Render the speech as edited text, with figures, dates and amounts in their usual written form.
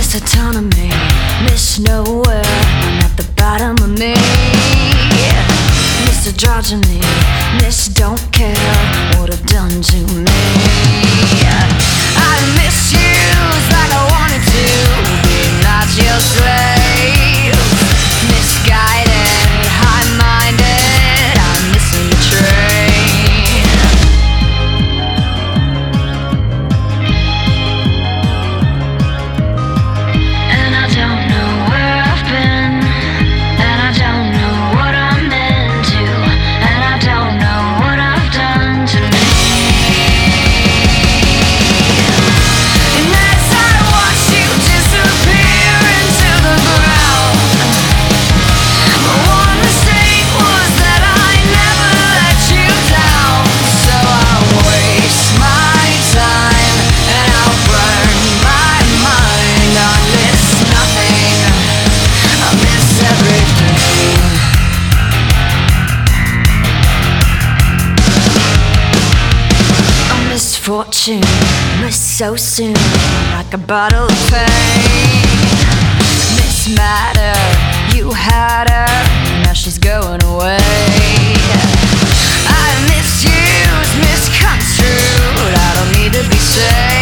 Miss autonomy, Miss nowhere, I'm at the bottom of me. Miss androgyny, Miss don't care what I've done to me. I misuse like I wanted to be not your slave. Misguided, high-minded, I'm missing the train. And I don't know where I've been, and I don't know what I'm into, and I don't know what I've done to me. And as I watch you disappear into the ground, my one mistake was that I never let you down. So I'll waste my time and I'll burn my mind. I miss nothing, I miss everything. A misfortune, miss so soon, like a bottle of pain. Miss matter, you had her, now she's going away. I misuse, misconstrued, I don't need to be saved.